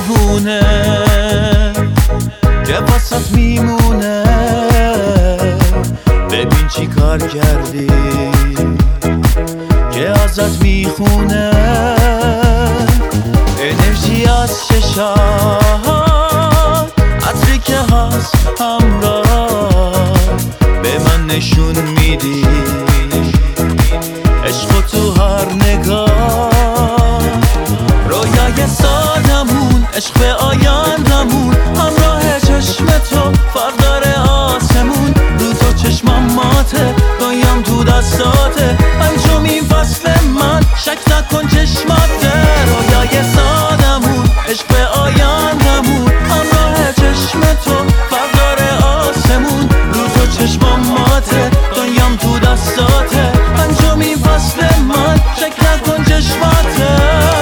دیوونه که واسط میمونه. ببین چی کار کردی که ازت میخونه. انرژی از چشات، عطری که هست همراه به من نشون میدی. عشق تو هر نگاه، رویای سادمون، عشق به آیندمون، همراه چشم تو فرق داره آسمون. رو تو چشمم ماته، دنیام تو دستاته، انجامین فصل من، شک نکن چشماته. رویای سادمون، عشق به آیندمون، همراه چشم تو فرق داره آسمون. رو تو چشمم ماته، دنیام تو دستاته، انجامین فصل من، شک نکن چشماته.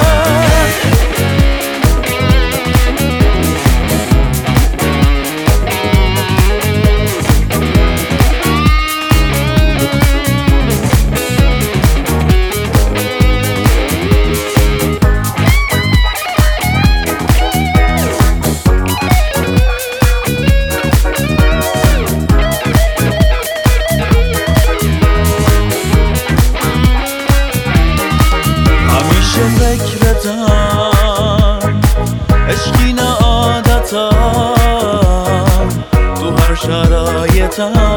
فکرتم عشقی نه عادتم، تو هر شرایطم